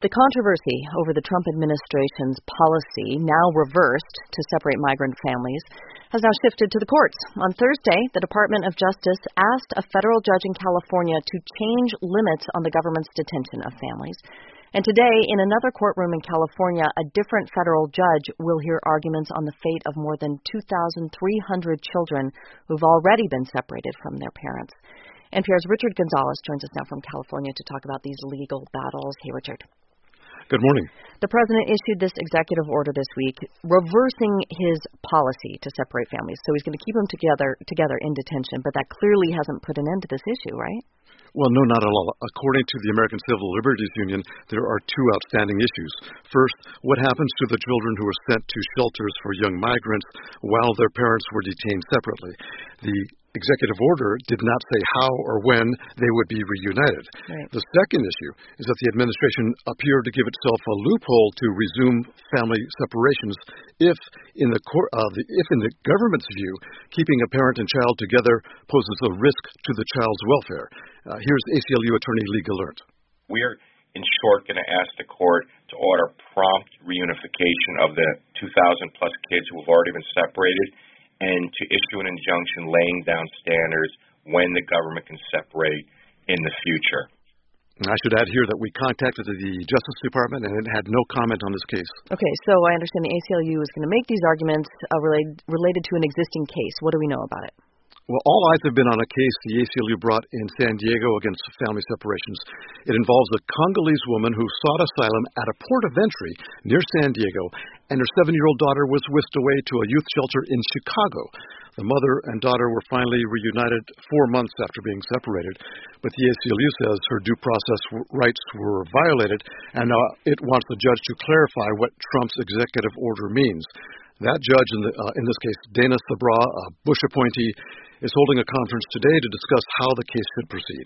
The controversy over the Trump administration's policy, now reversed to separate migrant families, has now shifted to the courts. On Thursday, the Department of Justice asked a federal judge in California to change limits on the government's detention of families. And today, in another courtroom in California, a different federal judge will hear arguments on the fate of more than 2,300 children who've already been separated from their parents. NPR's Richard Gonzalez joins us now from California to talk about these legal battles. Hey, Richard. Good morning. The president issued this executive order this week reversing his policy to separate families. So he's going to keep them together in detention, but that clearly hasn't put an end to this issue, right? Well, no, not at all. According to the American Civil Liberties Union, there are two outstanding issues. First, what happens to the children who were sent to shelters for young migrants while their parents were detained separately? The executive order did not say how or when they would be reunited. Right. The second issue is that the administration appeared to give itself a loophole to resume family separations if in the government's view, keeping a parent and child together poses a risk to the child's welfare. Here's ACLU attorney Lee Gallant. We are, in short, going to ask the court to order prompt reunification of the 2,000-plus kids who have already been separated, and to issue an injunction laying down standards when the government can separate in the future. I should add here that we contacted the Justice Department and it had no comment on this case. Okay, so I understand the ACLU is going to make these arguments related to an existing case. What do we know about it? Well, all eyes have been on a case the ACLU brought in San Diego against family separations. It involves a Congolese woman who sought asylum at a port of entry near San Diego, and her 7-year-old daughter was whisked away to a youth shelter in Chicago. The mother and daughter were finally reunited 4 months after being separated, but the ACLU says her due process rights were violated, and it wants the judge to clarify what Trump's executive order means. That judge, in this case, Dana Sabra, a Bush appointee, is holding a conference today to discuss how the case should proceed.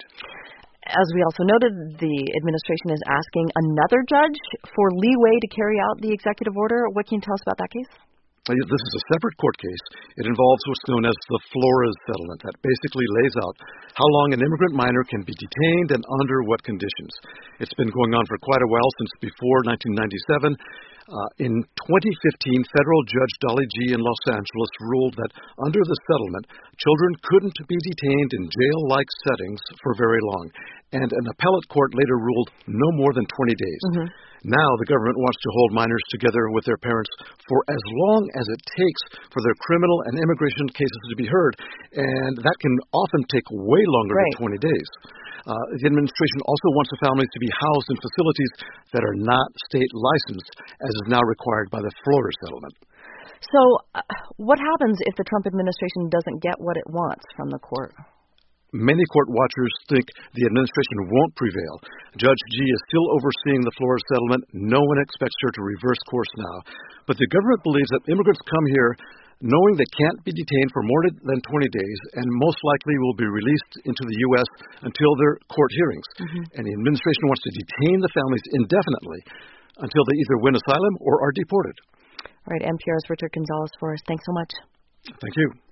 As we also noted, the administration is asking another judge for leeway to carry out the executive order. What can you tell us about that case? This is a separate court case. It involves what's known as the Flores settlement. That basically lays out how long an immigrant minor can be detained and under what conditions. It's been going on for quite a while, since before 1997. In 2015, federal judge Dolly G. in Los Angeles ruled that under the settlement, children couldn't be detained in jail-like settings for very long. And an appellate court later ruled no more than 20 days. Mm-hmm. Now the government wants to hold minors together with their parents for as long as it takes for their criminal and immigration cases to be heard, and that can often take way longer than 20 days. The administration also wants the families to be housed in facilities that are not state licensed, as is now required by the Florida settlement. So what happens if the Trump administration doesn't get what it wants from the court? Many court watchers think the administration won't prevail. Judge G is still overseeing the Florida settlement. No one expects her to reverse course now. But the government believes that immigrants come here knowing they can't be detained for more than 20 days and most likely will be released into the U.S. until their court hearings. Mm-hmm. And the administration wants to detain the families indefinitely until they either win asylum or are deported. All right, NPR's Richard Gonzalez for us. Thanks so much. Thank you.